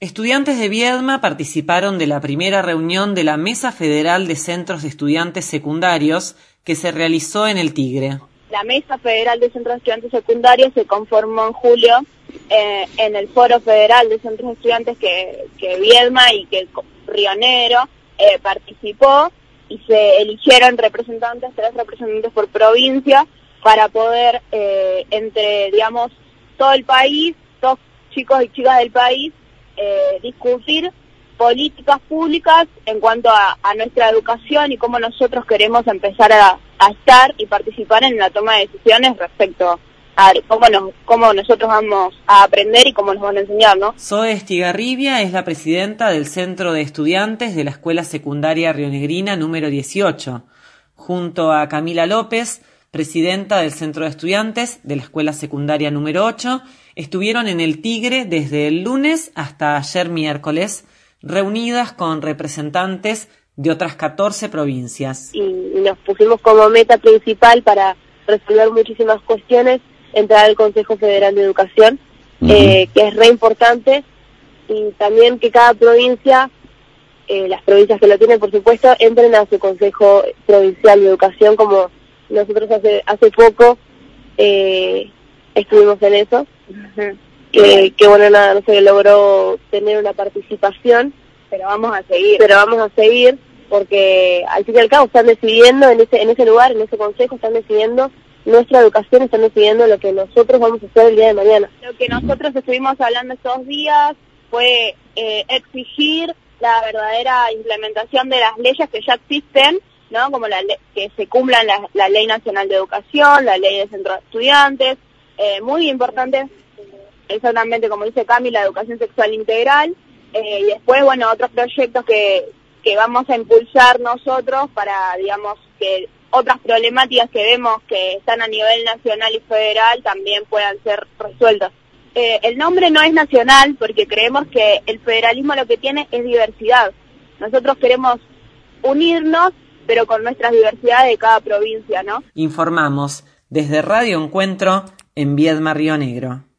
Estudiantes de Viedma participaron de la primera reunión de la Mesa Federal de Centros de Estudiantes Secundarios que se realizó en el Tigre. La Mesa Federal de Centros de Estudiantes Secundarios se conformó en julio en el Foro Federal de Centros de Estudiantes que Viedma y que Río Negro participó, y se eligieron 3 representantes por provincia para poder, entre, digamos, todo el país, todos chicos y chicas del país, discutir políticas públicas en cuanto a nuestra educación y cómo nosotros queremos empezar a estar y participar en la toma de decisiones respecto a cómo nosotros vamos a aprender y cómo nos van a enseñar, ¿no? Zoe Estigarribia es la presidenta del Centro de Estudiantes de la Escuela Secundaria Rionegrina número 18, junto a Camila López, presidenta del Centro de Estudiantes de la Escuela Secundaria número 8, estuvieron en el Tigre desde el lunes hasta ayer miércoles, reunidas con representantes de otras 14 provincias. Y nos pusimos como meta principal para resolver muchísimas cuestiones, entrar al Consejo Federal de Educación, que es re importante, y también que cada provincia, las provincias que lo tienen por supuesto, entren a su Consejo Provincial de Educación, como nosotros hace poco estuvimos en eso, que bueno, nada, no se logró tener una participación, pero vamos a seguir porque al fin y al cabo están decidiendo en ese lugar, en ese consejo, están decidiendo nuestra educación, están decidiendo lo que nosotros vamos a hacer el día de mañana. Lo que nosotros estuvimos hablando estos días fue exigir la verdadera implementación de las leyes que ya existen, ¿no? Como que se cumplan la Ley Nacional de Educación, la Ley de Centros de Estudiantes, muy importante, exactamente como dice Cami, la educación sexual integral, y después, bueno, otros proyectos que vamos a impulsar nosotros para, digamos, que otras problemáticas que vemos que están a nivel nacional y federal también puedan ser resueltas. El nombre no es nacional porque creemos que el federalismo lo que tiene es diversidad. Nosotros queremos unirnos, pero con nuestras diversidades de cada provincia, ¿no? Informamos desde Radio Encuentro en Viedma, Río Negro.